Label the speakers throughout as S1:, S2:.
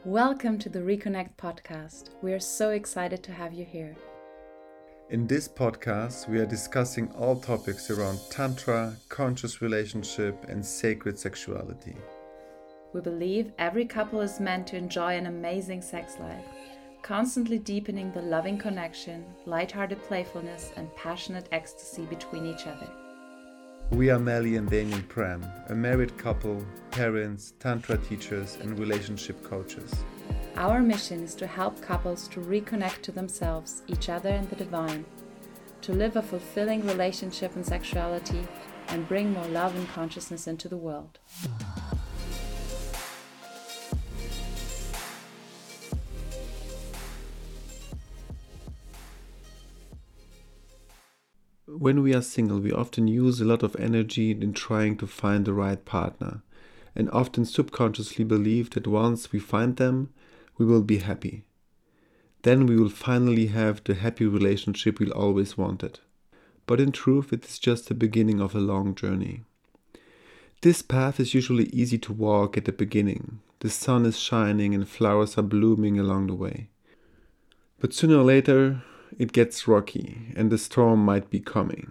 S1: Welcome to the Reconnect podcast. We are so excited to have you here.
S2: In this podcast, we are discussing all topics around Tantra, conscious relationship, and sacred sexuality.
S1: We believe every couple is meant to enjoy an amazing sex life, constantly deepening the loving connection, lighthearted playfulness, and passionate ecstasy between each other.
S2: We are Melly and Damien Pram, a married couple, parents, Tantra teachers, and relationship coaches.
S1: Our mission is to help couples to reconnect to themselves, each other, and the divine, to live a fulfilling relationship and sexuality, and bring more love and consciousness into the world.
S2: When we are single, we often use a lot of energy in trying to find the right partner, and often subconsciously believe that once we find them, we will be happy. Then we will finally have the happy relationship we always wanted. But in truth, it is just the beginning of a long journey. This path is usually easy to walk at the beginning. The sun is shining and flowers are blooming along the way. But sooner or later, it gets rocky and the storm might be coming.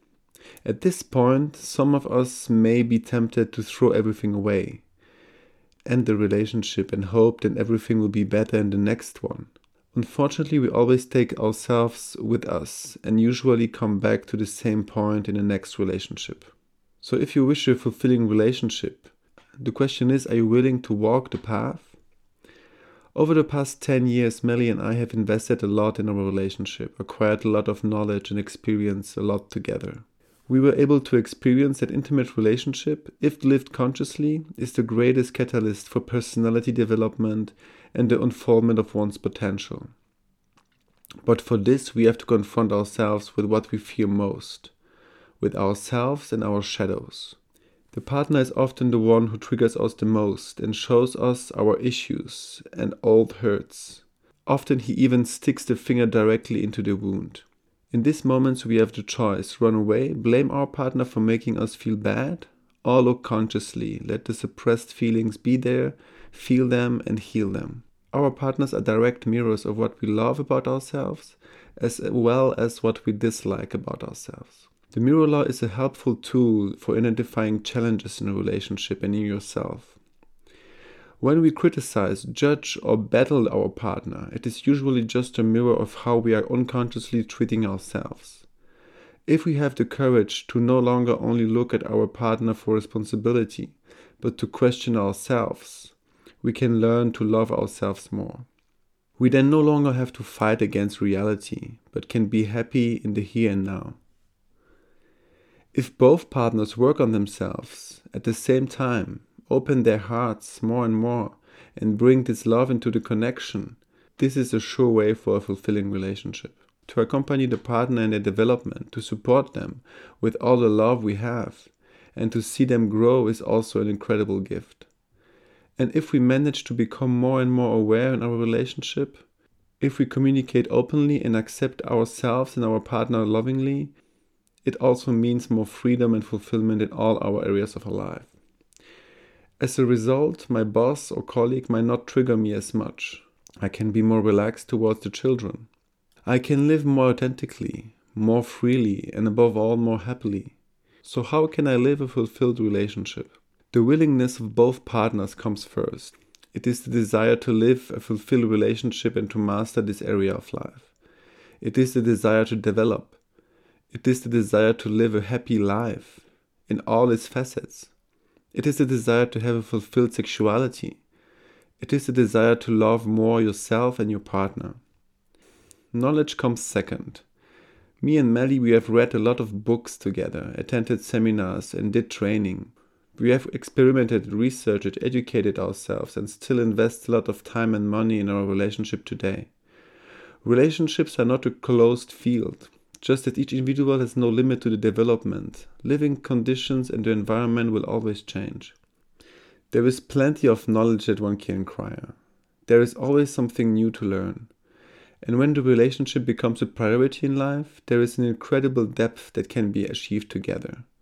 S2: At this point, some of us may be tempted to throw everything away, end the relationship and hope that everything will be better in the next one. Unfortunately, we always take ourselves with us and usually come back to the same point in the next relationship. So if you wish a fulfilling relationship, the question is, are you willing to walk the path? Over the past 10 years, Melly and I have invested a lot in our relationship, acquired a lot of knowledge and experience a lot together. We were able to experience that intimate relationship, if lived consciously, is the greatest catalyst for personality development and the unfoldment of one's potential. But for this, we have to confront ourselves with what we fear most, with ourselves and our shadows. The partner is often the one who triggers us the most and shows us our issues and old hurts. Often he even sticks the finger directly into the wound. In these moments we have the choice: run away, blame our partner for making us feel bad, or look consciously, let the suppressed feelings be there, feel them and heal them. Our partners are direct mirrors of what we love about ourselves, as well as what we dislike about ourselves. The mirror law is a helpful tool for identifying challenges in a relationship and in yourself. When we criticize, judge, or battle our partner, it is usually just a mirror of how we are unconsciously treating ourselves. If we have the courage to no longer only look at our partner for responsibility, but to question ourselves, we can learn to love ourselves more. We then no longer have to fight against reality, but can be happy in the here and now. If both partners work on themselves at the same time, open their hearts more and more, and bring this love into the connection, this is a sure way for a fulfilling relationship. To accompany the partner in their development, to support them with all the love we have, and to see them grow is also an incredible gift. And if we manage to become more and more aware in our relationship, if we communicate openly and accept ourselves and our partner lovingly, it also means more freedom and fulfillment in all our areas of our life. As a result, my boss or colleague might not trigger me as much. I can be more relaxed towards the children. I can live more authentically, more freely, and above all, more happily. So how can I live a fulfilled relationship? The willingness of both partners comes first. It is the desire to live a fulfilled relationship and to master this area of life. It is the desire to develop. It is the desire to live a happy life in all its facets. It is the desire to have a fulfilled sexuality. It is the desire to love more yourself and your partner. Knowledge comes second. Me and Melly, we have read a lot of books together, attended seminars and did training. We have experimented, researched, educated ourselves and still invest a lot of time and money in our relationship today. Relationships are not a closed field. Just that each individual has no limit to the development. Living conditions and the environment will always change. There is plenty of knowledge that one can acquire. There is always something new to learn. And when the relationship becomes a priority in life, there is an incredible depth that can be achieved together.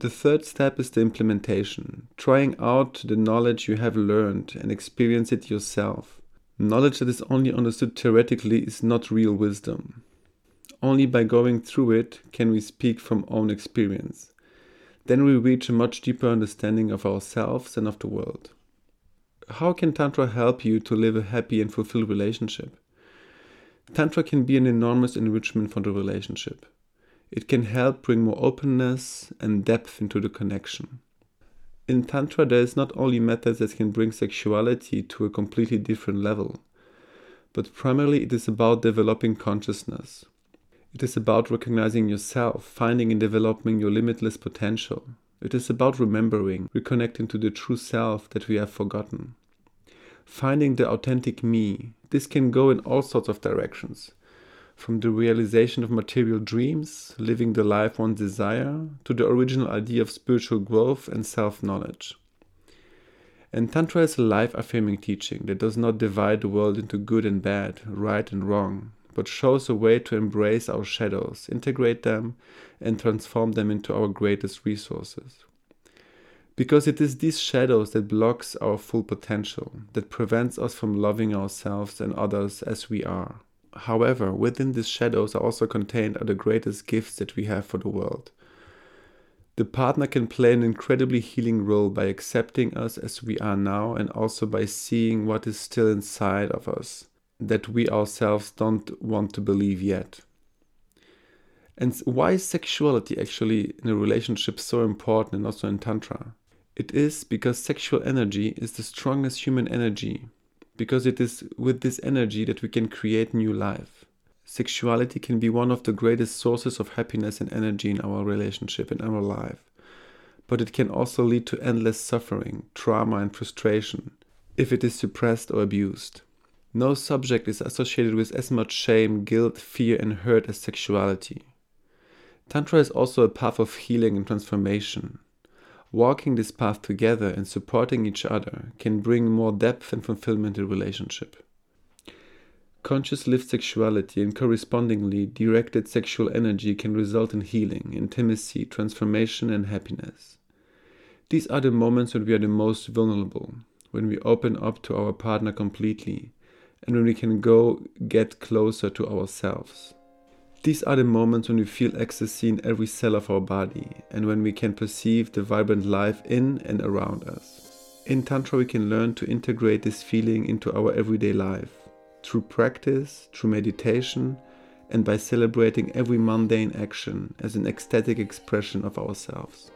S2: The third step is the implementation, trying out the knowledge you have learned and experience it yourself. Knowledge that is only understood theoretically is not real wisdom. Only by going through it can we speak from own experience. Then we reach a much deeper understanding of ourselves and of the world. How can Tantra help you to live a happy and fulfilled relationship? Tantra can be an enormous enrichment for the relationship. It can help bring more openness and depth into the connection. In Tantra, there is not only methods that can bring sexuality to a completely different level, but primarily it is about developing consciousness. It is about recognizing yourself, finding and developing your limitless potential. It is about remembering, reconnecting to the true self that we have forgotten. Finding the authentic me. This can go in all sorts of directions. From the realization of material dreams, living the life one desires, to the original idea of spiritual growth and self-knowledge. And Tantra is a life-affirming teaching that does not divide the world into good and bad, right and wrong, but shows a way to embrace our shadows, integrate them, and transform them into our greatest resources. Because it is these shadows that blocks our full potential, that prevents us from loving ourselves and others as we are. However, within these shadows are also contained the greatest gifts that we have for the world. The partner can play an incredibly healing role by accepting us as we are now and also by seeing what is still inside of us that we ourselves don't want to believe yet. And why is sexuality actually in a relationship so important and also in Tantra? It is because sexual energy is the strongest human energy. Because it is with this energy that we can create new life. Sexuality can be one of the greatest sources of happiness and energy in our relationship, in our life. But it can also lead to endless suffering, trauma and frustration, if it is suppressed or abused. No subject is associated with as much shame, guilt, fear and hurt as sexuality. Tantra is also a path of healing and transformation. Walking this path together and supporting each other can bring more depth and fulfillment in relationship. Conscious lived sexuality and correspondingly directed sexual energy can result in healing, intimacy, transformation and happiness. These are the moments when we are the most vulnerable, when we open up to our partner completely, and when we can get closer to ourselves. These are the moments when we feel ecstasy in every cell of our body and when we can perceive the vibrant life in and around us. In Tantra we can learn to integrate this feeling into our everyday life, through practice, through meditation, and by celebrating every mundane action as an ecstatic expression of ourselves.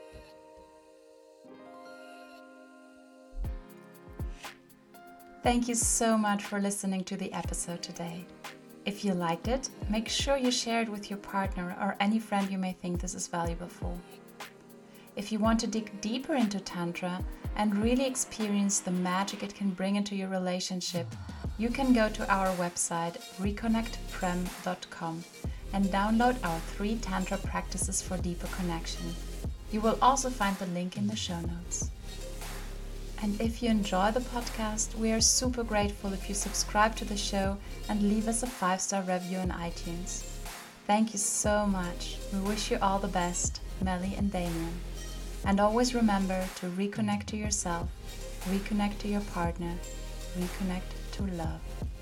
S1: Thank you so much for listening to the episode today. If you liked it, make sure you share it with your partner or any friend you may think this is valuable for. If you want to dig deeper into Tantra and really experience the magic it can bring into your relationship, you can go to our website reconnectprem.com and download our 3 Tantra practices for deeper connection. You will also find the link in the show notes. And if you enjoy the podcast, we are super grateful if you subscribe to the show and leave us a 5-star review on iTunes. Thank you so much. We wish you all the best, Melly and Damien. And always remember to reconnect to yourself, reconnect to your partner, reconnect to love.